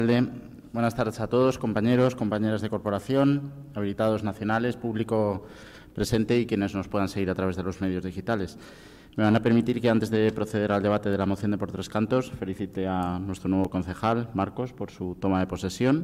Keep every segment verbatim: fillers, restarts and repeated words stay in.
Buenas tardes a todos, compañeros, compañeras de corporación, habilitados nacionales, público presente y quienes nos puedan seguir a través de los medios digitales. Me van a permitir que, antes de proceder al debate de la moción de por tres cantos, felicite a nuestro nuevo concejal, Marcos, por su toma de posesión.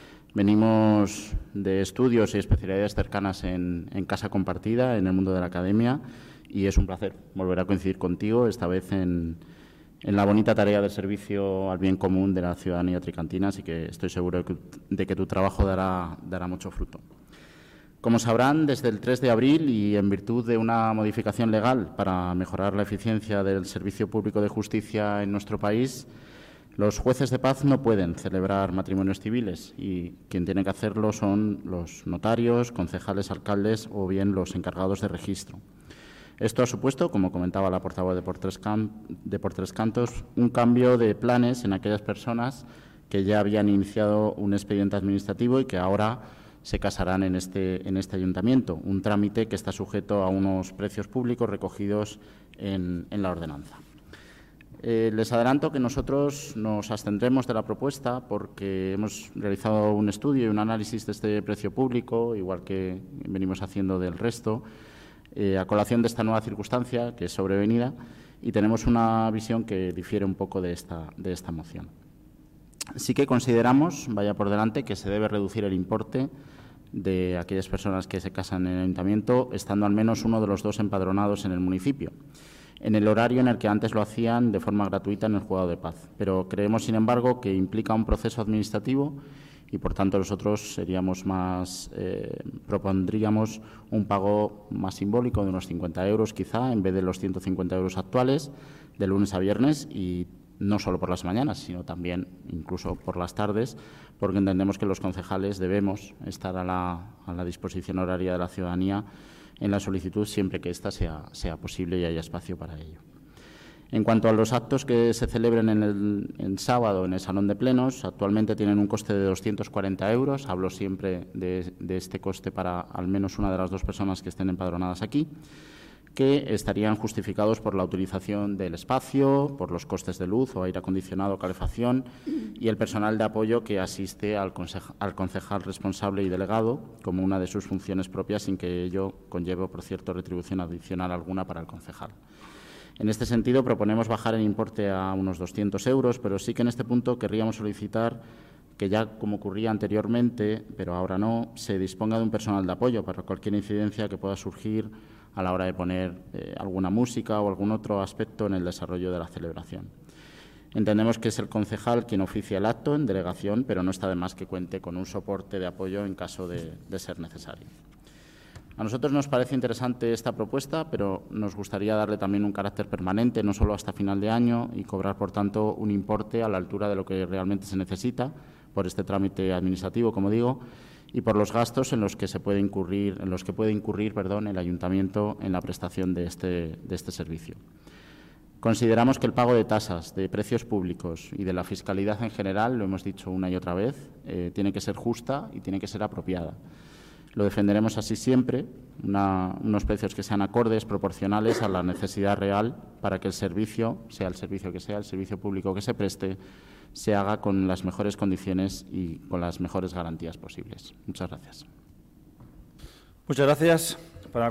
Venimos de estudios y especialidades cercanas en, en casa compartida, en el mundo de la academia, y es un placer volver a coincidir contigo, esta vez en, en la bonita tarea del servicio al bien común de la ciudadanía tricantina, así que estoy seguro de que, de que tu trabajo dará, dará mucho fruto. Como sabrán, desde el tres de abril y en virtud de una modificación legal para mejorar la eficiencia del servicio público de justicia en nuestro país, los jueces de paz no pueden celebrar matrimonios civiles y quien tiene que hacerlo son los notarios, concejales, alcaldes o bien los encargados de registro. Esto ha supuesto, como comentaba la portavoz de por tres, can de por tres cantos, un cambio de planes en aquellas personas que ya habían iniciado un expediente administrativo y que ahora se casarán en este, en este ayuntamiento, un trámite que está sujeto a unos precios públicos recogidos en, en la ordenanza. Eh, les adelanto que nosotros nos abstendremos de la propuesta porque hemos realizado un estudio y un análisis de este precio público, igual que venimos haciendo del resto, eh, a colación de esta nueva circunstancia que es sobrevenida, y tenemos una visión que difiere un poco de esta, de esta moción. Sí que consideramos, vaya por delante, que se debe reducir el importe de aquellas personas que se casan en el ayuntamiento, estando al menos uno de los dos empadronados en el municipio, en el horario en el que antes lo hacían de forma gratuita en el juzgado de paz. Pero creemos, sin embargo, que implica un proceso administrativo y, por tanto, nosotros seríamos más, eh, propondríamos un pago más simbólico de unos cincuenta euros, quizá, en vez de los ciento cincuenta euros actuales, de lunes a viernes, y no solo por las mañanas, sino también incluso por las tardes, porque entendemos que los concejales debemos estar a la, a la disposición horaria de la ciudadanía en la solicitud, siempre que ésta sea, sea posible y haya espacio para ello. En cuanto a los actos que se celebren en el en sábado en el Salón de Plenos, actualmente tienen un coste de doscientos cuarenta euros. Hablo siempre de, de este coste para al menos una de las dos personas que estén empadronadas aquí, que estarían justificados por la utilización del espacio, por los costes de luz o aire acondicionado, calefacción y el personal de apoyo que asiste al, al concejal responsable y delegado como una de sus funciones propias, sin que ello conlleve, por cierto, retribución adicional alguna para el concejal. En este sentido, proponemos bajar el importe a unos doscientos euros, pero sí que en este punto querríamos solicitar que, ya como ocurría anteriormente, pero ahora no, se disponga de un personal de apoyo para cualquier incidencia que pueda surgir a la hora de poner eh, alguna música o algún otro aspecto en el desarrollo de la celebración. Entendemos que es el concejal quien oficia el acto en delegación, pero no está de más que cuente con un soporte de apoyo en caso de, de ser necesario. A nosotros nos parece interesante esta propuesta, pero nos gustaría darle también un carácter permanente, no solo hasta final de año, y cobrar, por tanto, un importe a la altura de lo que realmente se necesita por este trámite administrativo, como digo, y por los gastos en los que se puede incurrir, en los que puede incurrir, perdón, el ayuntamiento en la prestación de este, de este servicio. Consideramos que el pago de tasas, de precios públicos y de la fiscalidad en general, lo hemos dicho una y otra vez, eh, tiene que ser justa y tiene que ser apropiada. Lo defenderemos así siempre, una, unos precios que sean acordes, proporcionales a la necesidad real para que el servicio, sea el servicio que sea, el servicio público que se preste, se haga con las mejores condiciones y con las mejores garantías posibles. Muchas gracias. Muchas gracias. Para